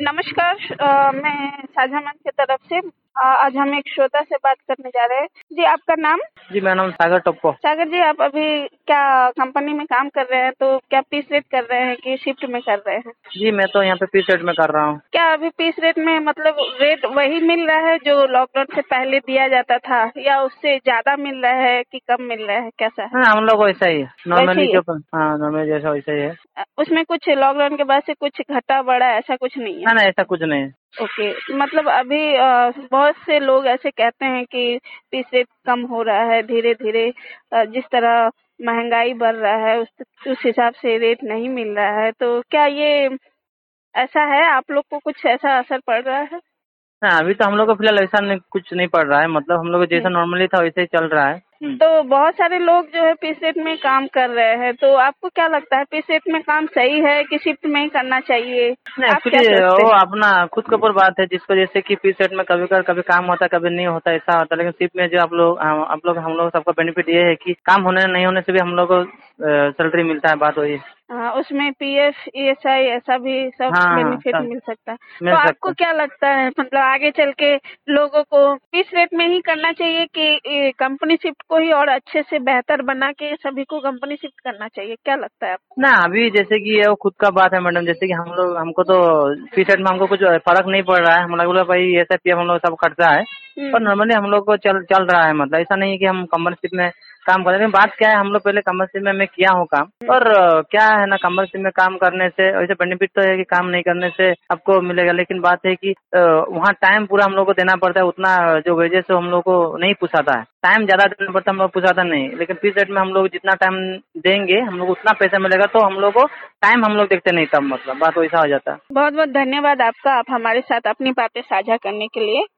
नमस्कार। मैं साझा मंच की तरफ से आज हम एक श्रोता से बात करने जा रहे हैं। जी, आपका नाम? जी, मेरा नाम सागर टप्पो। सागर जी, आप अभी क्या कंपनी में काम कर रहे हैं? तो क्या पीस रेट कर रहे हैं कि शिफ्ट में कर रहे हैं? जी, मैं तो यहाँ पे पीस रेट में कर रहा हूँ। क्या अभी पीस रेट में मतलब रेट वही मिल रहा है जो लॉकडाउन से पहले दिया जाता था, या उससे ज्यादा मिल रहा है कि कम मिल रहा है, कैसा है? हाँ, हम लोग वैसा ही है वैसे नॉर्मली ही है? जो। हाँ, नॉर्मली जैसा वैसा ही है। उसमें कुछ लॉकडाउन के बाद से कुछ घटा बढ़ा ऐसा कुछ नहीं है? ना ना, ऐसा कुछ नहीं है। ओके। मतलब अभी बहुत से लोग ऐसे कहते हैं कि पीस रेट कम हो रहा है धीरे धीरे। जिस तरह महंगाई बढ़ रहा है उस हिसाब से रेट नहीं मिल रहा है। तो क्या ये ऐसा है? आप लोग को कुछ ऐसा असर पड़ रहा है? हाँ, अभी तो हम लोग को फिलहाल ऐसा नहीं, कुछ नहीं पड़ रहा है। मतलब हम लोग जैसा हम्म। नॉर्मली था वैसे ही चल रहा है। तो बहुत सारे लोग जो है पीस रेट में काम कर रहे हैं। तो आपको क्या लगता है, पीस रेट में काम सही है कि शिफ्ट में ही करना चाहिए? नहीं, आप क्या एक्चुअली सोचते वो हैं? अपना खुद के ऊपर बात है, जिसको जैसे कि पीस रेट में कभी काम होता है, कभी नहीं होता, ऐसा होता है। लेकिन शिफ्ट में जो हम लोग सबका बेनिफिट ये है कि काम होने नहीं होने से भी हम लोग को सैलरी मिलता है। बात वही है। हाँ, उसमें पीएफ ईएसआई ऐसा भी सब हाँ हाँ, बेनिफिट सब मिल सकता है। तो मिल आपको सकता क्या लगता है, मतलब आगे चल के लोगों को पीस रेट में ही करना चाहिए कि कंपनी शिफ्ट को ही और अच्छे से बेहतर बना के सभी को कंपनी शिफ्ट करना चाहिए? क्या लगता है आपको? ना। अभी जैसे कि ये वो खुद का बात है मैडम। जैसे कि हम लोग, हमको तो फीस रेट में हमको कुछ फर्क नहीं पड़ रहा है। हम लोग बोला भाई ऐसा पीएफ हम लोग सब खर्चा है। पर हम्म। नॉर्मली हम लोग को चल चल रहा है। मतलब ऐसा नहीं है कि हम कमरशिप में काम कर रहे हैं। लेकिन बात क्या है, हम लोग पहले कमरशिप में मैं किया हूँ काम। हम्म। और क्या है ना, कमरशिप में काम करने से वैसे बेनिफिट तो है कि काम नहीं करने से आपको मिलेगा। लेकिन बात है कि वहाँ टाइम पूरा हम लोग को देना पड़ता है। उतना जो वेजेस है हम लोग को नहीं पुसाता है। टाइम ज्यादा देना पड़ता है, हम लोग पुसाता नहीं। लेकिन पीस रेट में हम लोग जितना टाइम देंगे हम लोग उतना पैसा मिलेगा। तो हम लोग को टाइम हम लोग देखते नहीं, तब मतलब बात वैसा हो जाता है। बहुत बहुत धन्यवाद आपका, आप हमारे साथ अपनी बातें साझा करने के लिए।